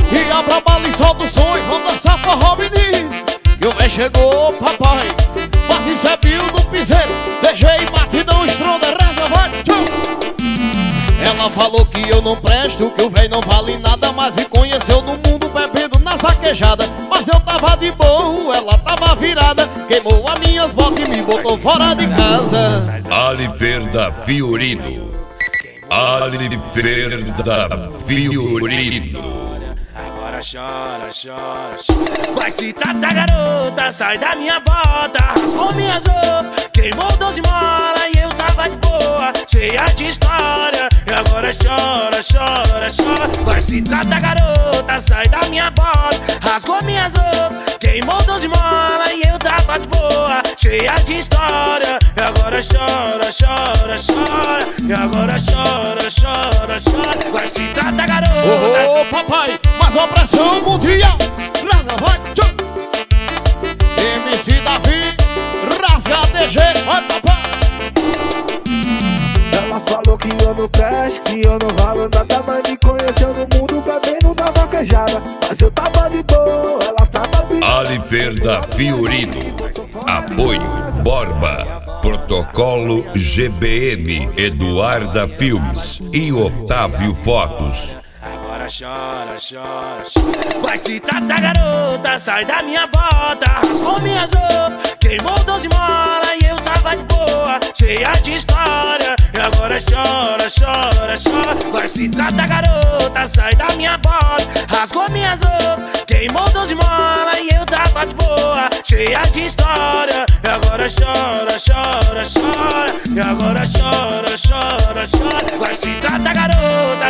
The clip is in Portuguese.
E abra a bala e solta o som e vamos dançar forró, menino. E o véi chegou, papai, mas isso é bio do piseiro. Deixei batidão, estronda, reza, vai, tchau. Ela falou que eu não presto, que o véi não vale nada, mas me conheceu no mundo bebendo na saquejada. Mas eu tava de boa, ela tava virada, queimou as minhas botas e me botou fora de casa. Oliver da Fiorino. Oliver da Fiorino. Agora chora, chora, chora. Vai se tratar, garota, sai da minha bota. Rasgou minhas roupas, queimou 12 molas e eu tava de boa, cheia de história. E agora chora, chora, chora. Vai se tratar, garota, sai da minha bota. Rasgou minhas roupas, queimou 12 molas e eu tava de boa, cheia de história. E agora chora, chora, chora. E agora chora, chora, chora. Vai se tratar, garota. Ô, papai, mas a pressão mundial. Rasga, vai, tchau. MC Davi, rasga DG, vai, papai. Ela falou que eu não presto, que eu não valo nada, mas me conheceu no mundo bebendo na vaquejada. Mas eu tava de boa, ela tava de boa. Oliver da Fiorino. Apoio Borba. Protocolo GBM, Eduarda Filmes e Otávio Fotos. Agora chora, chora, chora. Vai se tratar, garota, sai da minha bota. Rasgou minhas roupas, queimou 12 molas e eu tava de boa, cheia de história. E agora chora, chora, chora. Vai se tratar, garota, sai da minha bota. Rasgou minhas roupas, queimou 12 molas e eu tava de boa, cheia de história. E agora chora, chora, chora. E agora chora, chora, chora. Vai se tratar, garota,